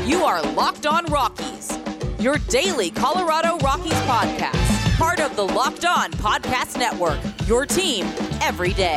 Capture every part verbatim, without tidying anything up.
You are Locked On Rockies, your daily Colorado Rockies podcast. Part of the Locked On Podcast Network, your team every day.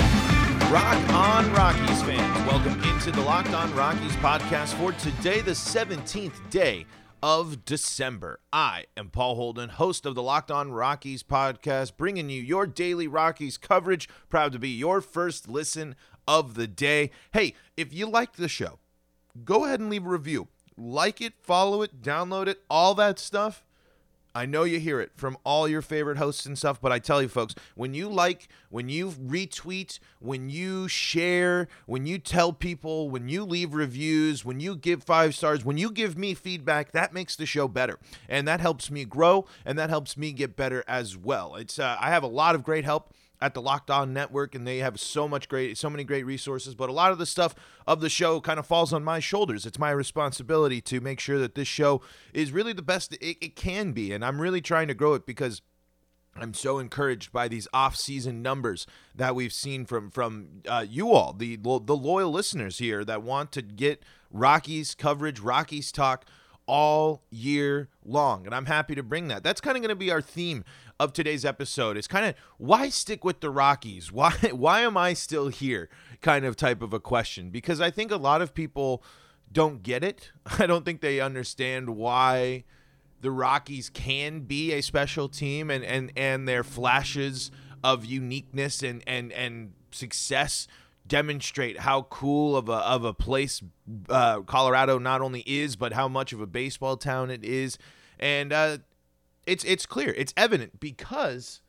Rock on Rockies fans. Welcome into the Locked On Rockies podcast for today, the seventeenth day of December. I am Paul Holden, host of the Locked On Rockies podcast, bringing you your daily Rockies coverage. Proud to be your first listen of the day. Hey, if you like the show, go ahead and leave a review. Like it, follow it, download it, all that stuff. I know you hear it from all your favorite hosts and stuff, but I tell you folks, when you like, when you retweet, when you share, when you tell people, when you leave reviews, when you give five stars, when you give me feedback, that makes the show better. And that helps me grow, and that helps me get better as well. It's uh, I have a lot of great help at the Locked On Network, and they have so much great, so many great resources, but a lot of the stuff of the show kind of falls on my shoulders. It's my responsibility to make sure that this show is really the best it, it can be, and I'm really trying to grow it because I'm so encouraged by these off-season numbers that we've seen from from uh, you all, the the loyal listeners here that want to get Rockies coverage, Rockies talk all year long, and I'm happy to bring that. That's kind of going to be our theme of today's episode. Is kind of why stick with the Rockies? Why why am I still here? Kind of type of a question, because I think a lot of people don't get it. I don't think they understand why the Rockies can be a special team, and and and their flashes of uniqueness and and and success demonstrate how cool of a of a place uh, Colorado not only is, but how much of a baseball town it is. And uh, it's it's clear, it's evident because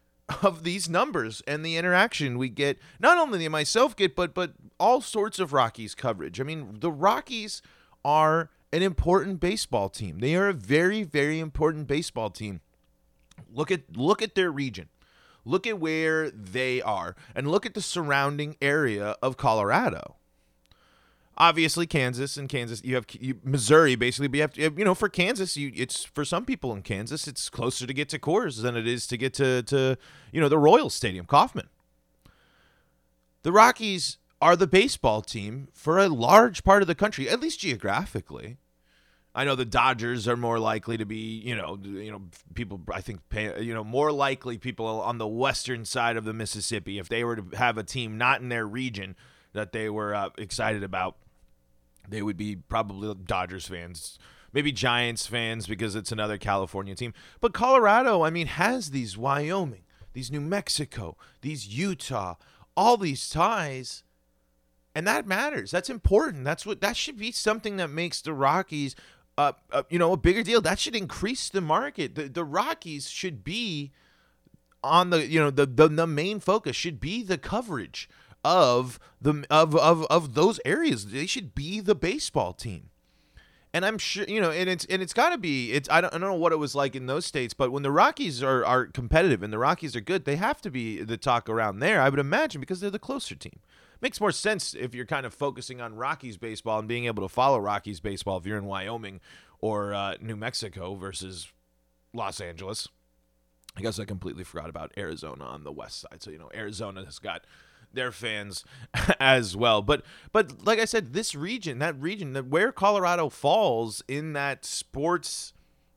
of these numbers and the interaction we get. Not only myself get, but but all sorts of Rockies coverage. I mean, the Rockies are an important baseball team. They are a very, very important baseball team. Look at look at their region. Look at where they are, and look at the surrounding area of Colorado. Obviously, Kansas and Kansas, you have you, Missouri, basically, but you have to, you know, for Kansas, you, it's for some people in Kansas, it's closer to get to Coors than it is to get to, to you know, the Royals Stadium, Kauffman. The Rockies are the baseball team for a large part of the country, at least geographically. I know the Dodgers are more likely to be, you know, you know, people, I think, pay, you know, more likely people on the western side of the Mississippi, if they were to have a team not in their region that they were uh, excited about, they would be probably Dodgers fans, maybe Giants fans because it's another California team. But Colorado, I mean, has these Wyoming, these New Mexico, these Utah, all these ties. And that matters. That's important. That's what that should be something that makes the Rockies Uh, uh, you know, a bigger deal. That should increase the market. The the Rockies should be on the, you know, the, the the main focus should be the coverage of the of of of those areas. They should be the baseball team. And I'm sure, you know, and it's and it's got to be. It's I don't I don't know what it was like in those states, but when the Rockies are are competitive and the Rockies are good, they have to be the talk around there, I would imagine, because they're the closer team. Makes more sense if you're kind of focusing on Rockies baseball and being able to follow Rockies baseball if you're in Wyoming or uh, New Mexico versus Los Angeles. I guess I completely forgot about Arizona on the west side. So, you know, Arizona has got their fans as well. But, but like I said, this region, that region, that where Colorado falls in that sports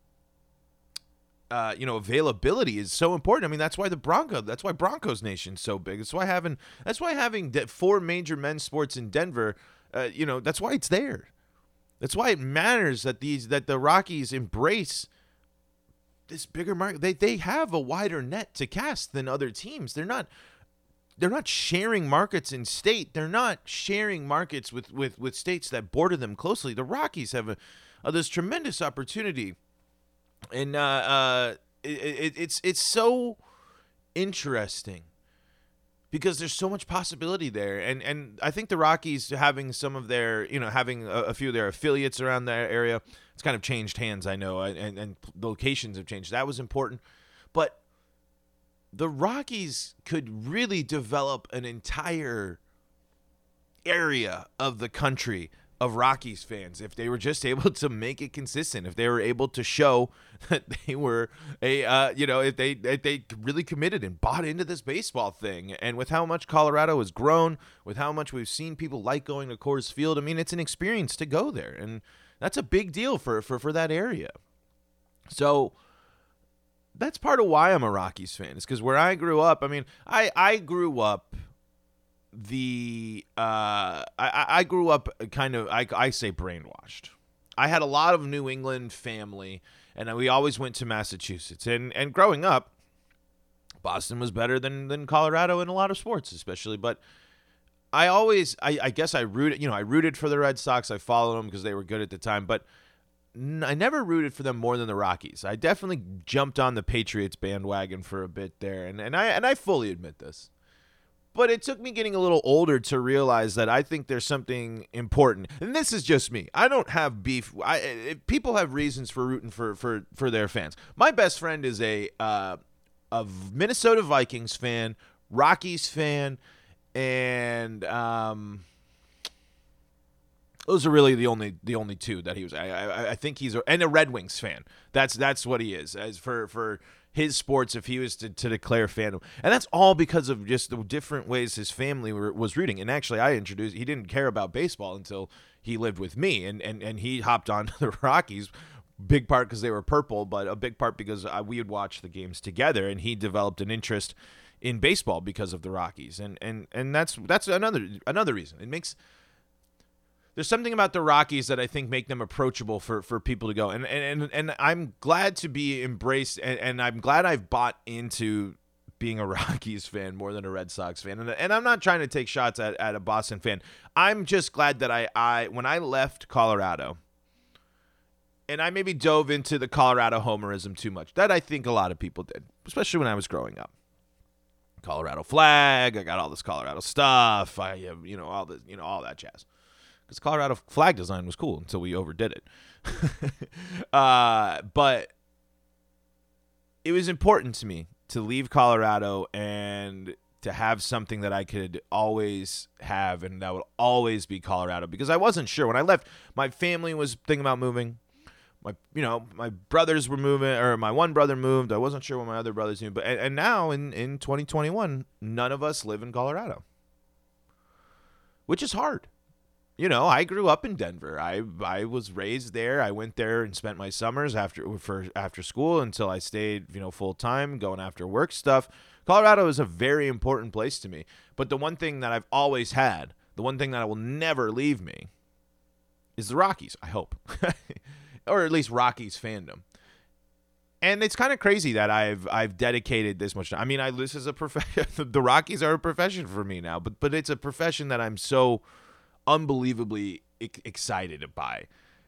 Uh, you know, availability is so important. I mean, that's why the Bronco, that's why Broncos Nation's so big. That's why having, that's why having de- four major men's sports in Denver, uh, you know, that's why it's there. That's why it matters that these, that the Rockies embrace this bigger market. They they have a wider net to cast than other teams. They're not, they're not sharing markets in state. They're not sharing markets with with with states that border them closely. The Rockies have a, uh, this tremendous opportunity. And uh, uh, it, it, it's it's so interesting because there's so much possibility there, and and I think the Rockies having some of their, you know, having a, a few of their affiliates around that area, it's kind of changed hands, I know, and and locations have changed. That was important, but the Rockies could really develop an entire area of the country of Rockies fans if they were just able to make it consistent, if they were able to show that they were a, uh, you know, if they if they really committed and bought into this baseball thing. And with how much Colorado has grown, with how much we've seen people like going to Coors Field, I mean, it's an experience to go there. And That's a big deal for, for, for that area. So that's part of why I'm a Rockies fan, is because where I grew up, I mean, I, I grew up the, uh, I, I grew up kind of, I, I say brainwashed. I had a lot of New England family, and we always went to Massachusetts. And, and growing up, Boston was better than, than Colorado in a lot of sports, especially. But I always, I, I guess I rooted, you know, I rooted for the Red Sox. I followed them because they were good at the time. But n- I never rooted for them more than the Rockies. I definitely jumped on the Patriots bandwagon for a bit there, and, and I and I fully admit this. But it took me getting a little older to realize that I think there's something important. And this is just me. I don't have beef. I, if people have reasons for rooting for, for, for their fans. My best friend is a uh, a Minnesota Vikings fan, Rockies fan, and um, those are really the only the only two that he was. I I, I think he's a, and a Red Wings fan. That's that's what he is. As for for. his sports, if he was to, to declare fandom. And that's all because of just the different ways his family were, was rooting. And actually, I introduced, he didn't care about baseball until he lived with me. And, and, and he hopped on to the Rockies, big part because they were purple, but a big part because I, we would watch the games together. And he developed an interest in baseball because of the Rockies. And and, and that's that's another another reason. It makes... There's something about the Rockies that I think make them approachable for, for people to go. And and and I'm glad to be embraced, and, and I'm glad I've bought into being a Rockies fan more than a Red Sox fan. And, and I'm not trying to take shots at, at a Boston fan. I'm just glad that I, I when I left Colorado, and I maybe dove into the Colorado homerism too much. That I think a lot of people did, especially when I was growing up. Colorado flag, I got all this Colorado stuff, I have, you know, all the, you know, all that jazz. Because Colorado flag design was cool until we overdid it. uh, but it was important to me to leave Colorado and to have something that I could always have, and that would always be Colorado. Because I wasn't sure. When I left, my family was thinking about moving. My, you know, my brothers were moving, or my one brother moved. I wasn't sure when my other brothers moved. But and, and now in, in twenty twenty-one, none of us live in Colorado, which is hard. You know, I grew up in Denver. I I was raised there. I went there and spent my summers after for after school until I stayed, you know, full time, going after work stuff. Colorado is a very important place to me. But the one thing that I've always had, the one thing that will never leave me, is the Rockies, I hope. Or at least Rockies fandom. And it's kind of crazy that I've I've dedicated this much time. I mean, I this is a profession. The Rockies are a profession for me now, but but it's a profession that I'm so unbelievably excited by,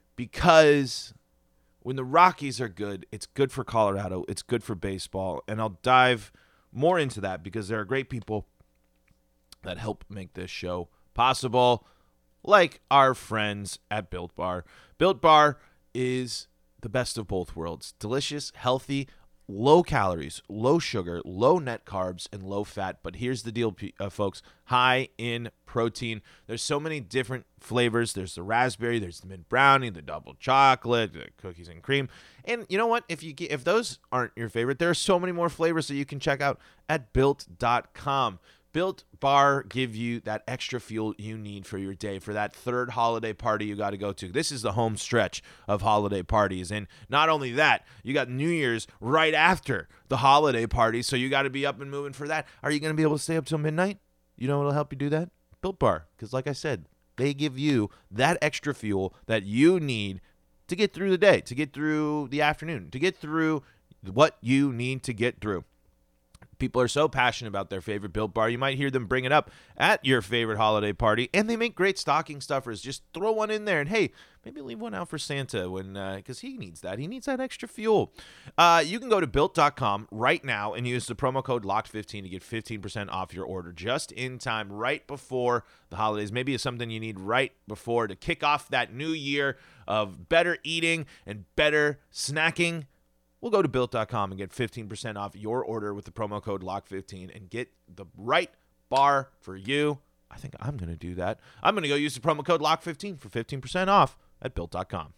because when the Rockies are good, it's good for Colorado, it's good for baseball, and I'll dive more into that because there are great people that help make this show possible, like our friends at Built Bar. Built Bar is the best of both worlds. Delicious, healthy, low calories, low sugar, low net carbs, and low fat. But here's the deal, uh, folks. High in protein. There's so many different flavors. There's the raspberry, there's the mint brownie, the double chocolate, the cookies and cream. And you know what? If you get, if those aren't your favorite, there are so many more flavors that you can check out at built dot com. Built Bar give you that extra fuel you need for your day, for that third holiday party you got to go to. This is the home stretch of holiday parties. And not only that, you got New Year's right after the holiday party, so you got to be up and moving for that. Are you going to be able to stay up till midnight? You know what'll help you do that? Built Bar. Because like I said, they give you that extra fuel that you need to get through the day, to get through the afternoon, to get through what you need to get through. People are so passionate about their favorite Built Bar. You might hear them bring it up at your favorite holiday party, and they make great stocking stuffers. Just throw one in there, and hey, maybe leave one out for Santa when because uh, he needs that. He needs that extra fuel. Uh, you can go to built dot com right now and use the promo code locked fifteen to get fifteen percent off your order just in time, right before the holidays. Maybe it's something you need right before to kick off that new year of better eating and better snacking. We'll go to built dot com and get fifteen percent off your order with the promo code lock fifteen and get the right bar for you. I think I'm going to do that. I'm going to go use the promo code lock fifteen for fifteen percent off at built dot com.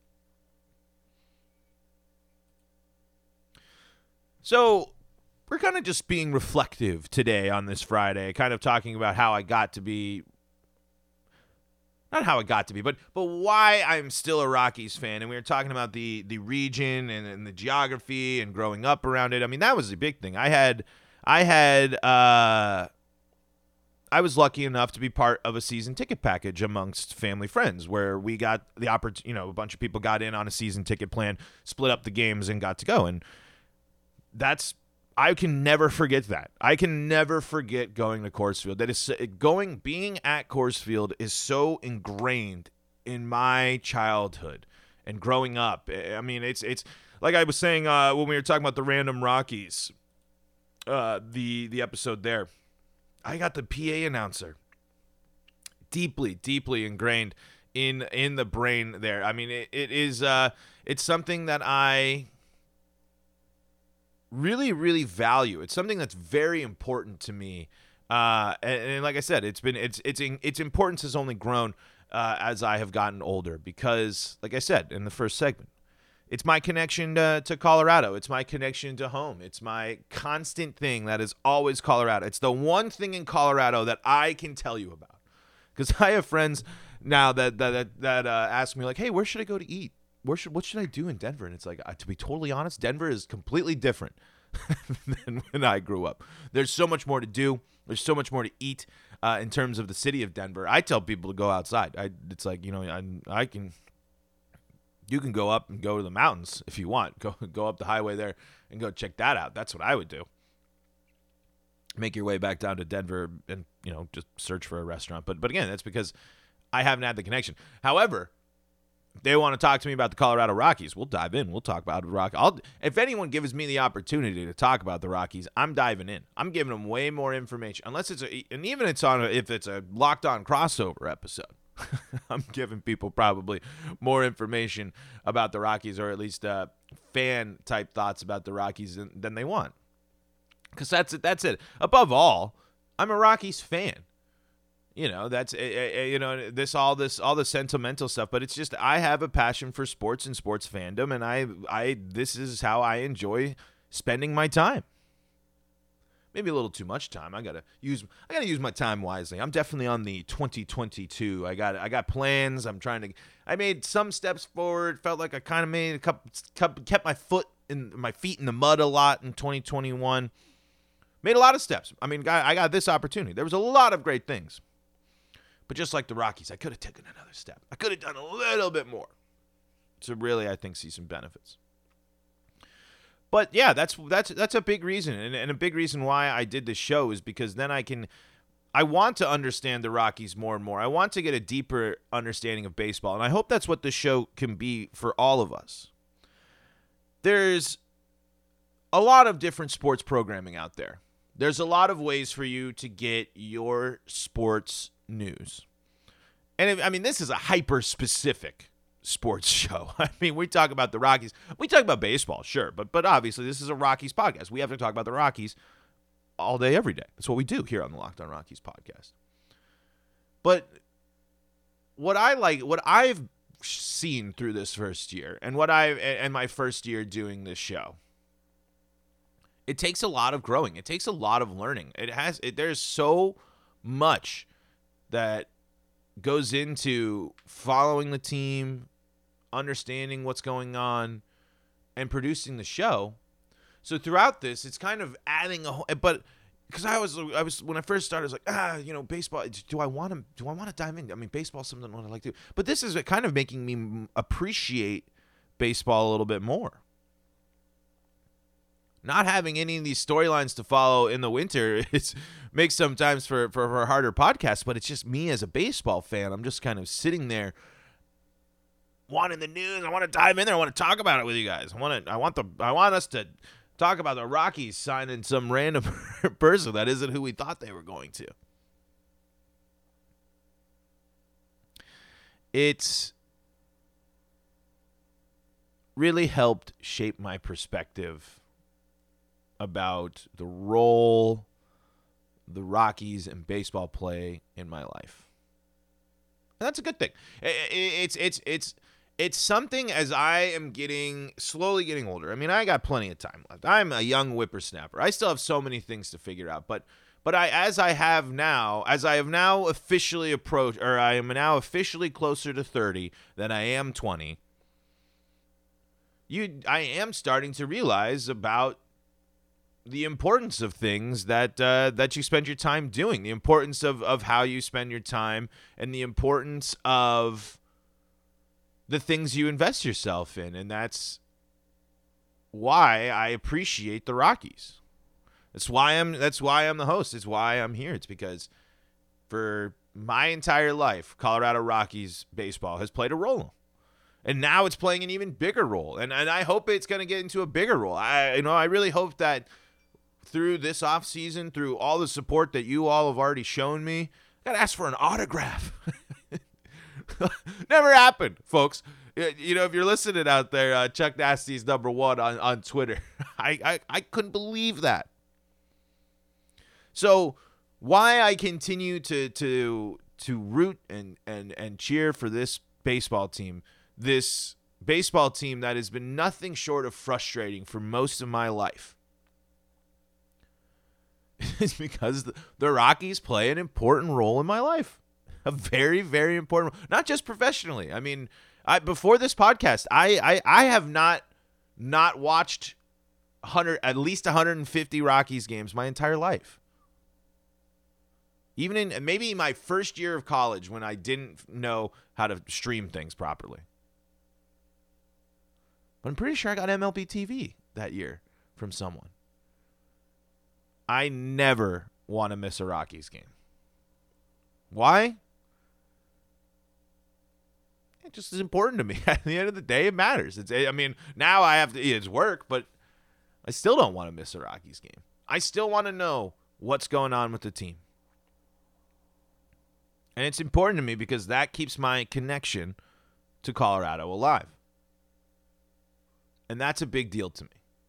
So we're kind of just being reflective today on this Friday, kind of talking about how I got to be not how it got to be, but but why I'm still a Rockies fan. And we were talking about the the region and, and the geography and growing up around it. I mean, that was the big thing. I had I had uh, I was lucky enough to be part of a season ticket package amongst family friends, where we got the opportunity. You know, a bunch of people got in on a season ticket plan, split up the games, and got to go. And that's I can never forget that. I can never forget going to Coors Field. That is going, being at Coors Field is so ingrained in my childhood and growing up. I mean, it's it's like I was saying uh, when we were talking about the Random Rockies, uh, the the episode there. I got the P A announcer deeply, deeply ingrained in in the brain there. I mean, it, it is uh, it's something that I really, really value. It's something that's very important to me. Uh, and, and like I said, it's been it's it's its importance has only grown uh, as I have gotten older, because, like I said in the first segment, it's my connection to, to Colorado. It's my connection to home. It's my constant thing that is always Colorado. It's the one thing in Colorado that I can tell you about, because I have friends now that that that, that uh, ask me, like, hey, where should I go to eat? Where should what should I do in Denver? And it's like, uh, to be totally honest, Denver is completely different than when I grew up. There's so much more to do. There's so much more to eat uh, in terms of the city of Denver. I tell people to go outside. I, it's like, you know, I, I can, you can go up and go to the mountains if you want. Go go up the highway there and go check that out. That's what I would do. Make your way back down to Denver and, you know, just search for a restaurant. But but again, that's because I haven't had the connection. However, they want to talk to me about the Colorado Rockies. We'll dive in. We'll talk about the Rockies. I'll, if anyone gives me the opportunity to talk about the Rockies, I'm diving in. I'm giving them way more information. Unless it's a, and even it's on a, if it's a Locked On crossover episode, I'm giving people probably more information about the Rockies, or at least uh, fan type thoughts about the Rockies than, than they want. Because that's it. That's it. Above all, I'm a Rockies fan. You know, that's, you know, this, all this, all the sentimental stuff, but it's just, I have a passion for sports and sports fandom, and I, I, this is how I enjoy spending my time. Maybe a little too much time. I gotta use, I gotta use my time wisely. I'm definitely on the twenty twenty-two. I got, I got plans. I'm trying to, I made some steps forward. Felt like I kind of made a couple, kept my foot in, my feet in the mud a lot in twenty twenty-one. Made a lot of steps. I mean, I got this opportunity. There was a lot of great things. But just like the Rockies, I could have taken another step. I could have done a little bit more to really, I think, see some benefits. But yeah, that's that's that's a big reason, and, and a big reason why I did this show is because then I can, I want to understand the Rockies more and more. I want to get a deeper understanding of baseball, and I hope that's what this show can be for all of us. There's a lot of different sports programming out there. There's a lot of ways for you to get your sports news. And if, I mean, this is a hyper-specific sports show. I mean, we talk about the Rockies. We talk about baseball, sure, but but obviously this is a Rockies podcast. We have to talk about the Rockies all day, every day. That's what we do here on the Locked On Rockies podcast. But what I like, what I've seen through this first year, and what I and my first year doing this show, it takes a lot of growing. It takes a lot of learning. It has. It, there's so much that goes into following the team, understanding what's going on, and producing the show. So throughout this, it's kind of adding a whole, but because I was, I was when I first started, I was like, ah, you know, baseball. Do I want to? Do I want to dive in? I mean, baseball's something I like to do. But this is kind of making me appreciate baseball a little bit more. Not having any of these storylines to follow in the winter it's makes sometimes for, for, for a harder podcast, but it's just me as a baseball fan. I'm just kind of sitting there wanting the news. I want to dive in there. I want to talk about it with you guys. I want to, I want the I want us to talk about the Rockies signing some random person that isn't who we thought they were going to. It's really helped shape my perspective about the role the Rockies and baseball play in my life. And that's a good thing. It's it's it's it's something as I am getting slowly getting older. I mean, I got plenty of time left. I'm a young whippersnapper. I still have so many things to figure out, but But I, as I have now, as I have now officially approached, or I am now officially closer to thirty than I am twenty, you, I am starting to realize about the importance of things that uh, that you spend your time doing, the importance of, of how you spend your time, and the importance of the things you invest yourself in. And that's why I appreciate the Rockies. That's why I'm that's why I'm the host. It's why I'm here. It's because for my entire life, Colorado Rockies baseball has played a role. And now it's playing an even bigger role. And and I hope it's going to get into a bigger role. I you know, I really hope that through this offseason, through all the support that you all have already shown me, I got to ask for an autograph. Never happened, folks. You know, if you're listening out there, uh, Chuck Nasty's number one on, on Twitter. I, I, I couldn't believe that. So why I continue to to to root and, and, and cheer for this baseball team, this baseball team that has been nothing short of frustrating for most of my life, is because the, the Rockies play an important role in my life. A very, very important role. Not just professionally. I mean, I, before this podcast, I, I, I have not not watched one hundred, at least one hundred fifty Rockies games my entire life. Even in maybe my first year of college when I didn't know how to stream things properly. But I'm pretty sure I got M L B T V that year from someone. I never want to miss a Rockies game. Why? It just is important to me. At the end of the day, it matters. It's, I mean, now I have to, it's work, but I still don't want to miss a Rockies game. I still want to know what's going on with the team. And it's important to me because that keeps my connection to Colorado alive. And that's a big deal to me.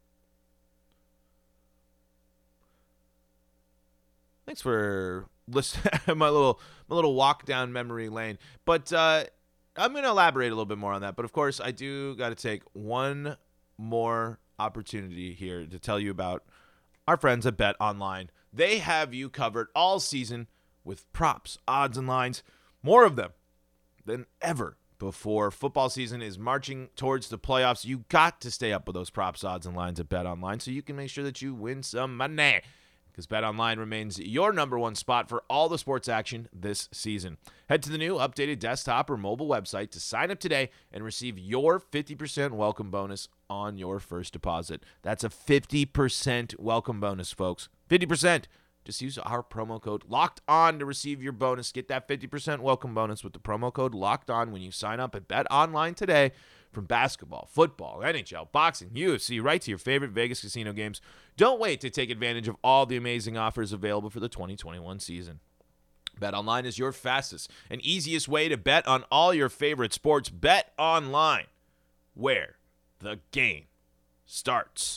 Thanks for listening. my little my little walk down memory lane. But uh, I'm going to elaborate a little bit more on that. But, of course, I do got to take one more opportunity here to tell you about our friends at Bet Online. They have you covered all season with props, odds, and lines, more of them than ever before. Football season is marching towards the playoffs. You got to stay up with those props, odds, and lines at Bet Online so you can make sure that you win some money, because Bet Online remains your number one spot for all the sports action this season. Head to the new updated desktop or mobile website to sign up today and receive your fifty percent welcome bonus on your first deposit. That's a fifty percent welcome bonus, folks. fifty percent. Just use our promo code LOCKEDON to receive your bonus. Get that fifty percent welcome bonus with the promo code LOCKEDON when you sign up at Bet Online today. From basketball, football, N H L, boxing, U F C, right to your favorite Vegas casino games. Don't wait to take advantage of all the amazing offers available for the twenty twenty-one season. Bet Online is your fastest and easiest way to bet on all your favorite sports. Bet Online, where the game starts.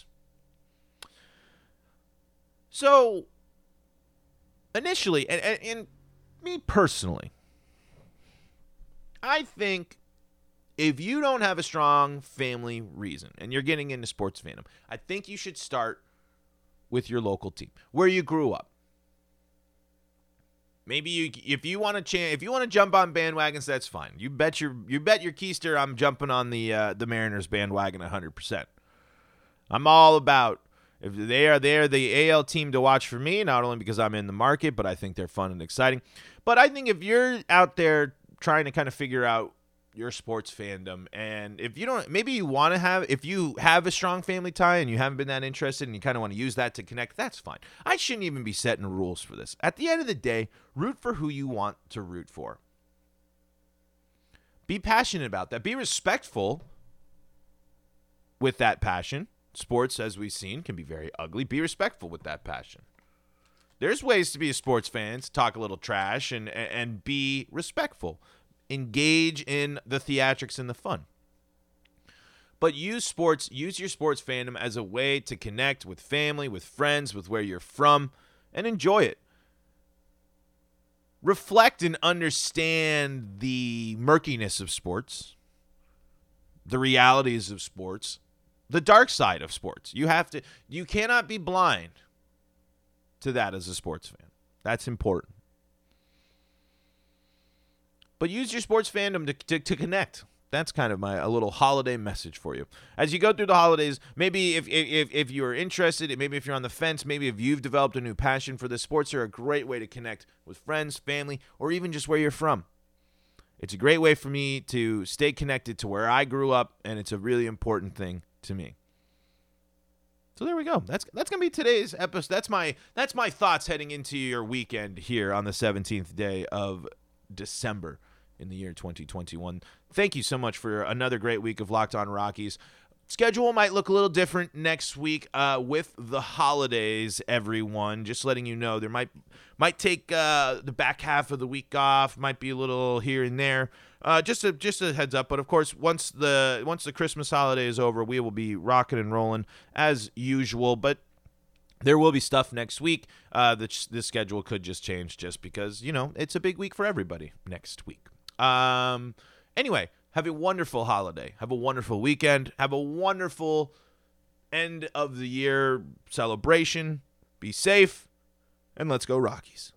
So, initially, and, and, and me personally, I think if you don't have a strong family reason and you're getting into sports fandom, I think you should start with your local team, where you grew up. Maybe you, if you want to ch- if you want to jump on bandwagons, that's fine. You bet your you bet your keister I'm jumping on the uh, the Mariners bandwagon one hundred percent. I'm all about, if they are they're the A L team to watch for me, not only because I'm in the market, but I think they're fun and exciting. But I think if you're out there trying to kind of figure out your sports fandom, and if you don't, maybe you want to have, if you have a strong family tie and you haven't been that interested and you kind of want to use that to connect, that's fine. I shouldn't even be setting rules for this. At the end of the day, root for who you want to root for. Be passionate about that. Be respectful with that passion. Sports, as we've seen, can be very ugly. Be respectful with that passion. There's ways to be a sports fan, to talk a little trash and and be respectful. Engage in the theatrics and the fun. But use sports, use your sports fandom as a way to connect with family, with friends, with where you're from, and enjoy it. Reflect and understand the murkiness of sports, the realities of sports, the dark side of sports. You have to, you cannot be blind to that as a sports fan. That's important. But use your sports fandom to, to, to connect. That's kind of my a little holiday message for you. As you go through the holidays, maybe if if if you're interested, maybe if you're on the fence, maybe if you've developed a new passion for this, sports are a great way to connect with friends, family, or even just where you're from. It's a great way for me to stay connected to where I grew up, and it's a really important thing to me. So there we go. That's that's gonna be today's episode. That's my that's my thoughts heading into your weekend here on the seventeenth day of December in the year twenty twenty-one. Thank you so much for another great week of Locked On Rockies. Schedule might look a little different next week uh, with the holidays, everyone. Just letting you know, there might might take uh, the back half of the week off. Might be a little here and there. Uh, just a just a heads up. But of course, once the once the Christmas holiday is over, we will be rocking and rolling as usual. But there will be stuff next week. Uh, the, the schedule could just change just because, you know, it's a big week for everybody next week. Um, anyway, have a wonderful holiday. Have a wonderful weekend. Have a wonderful end of the year celebration. Be safe, and let's go Rockies.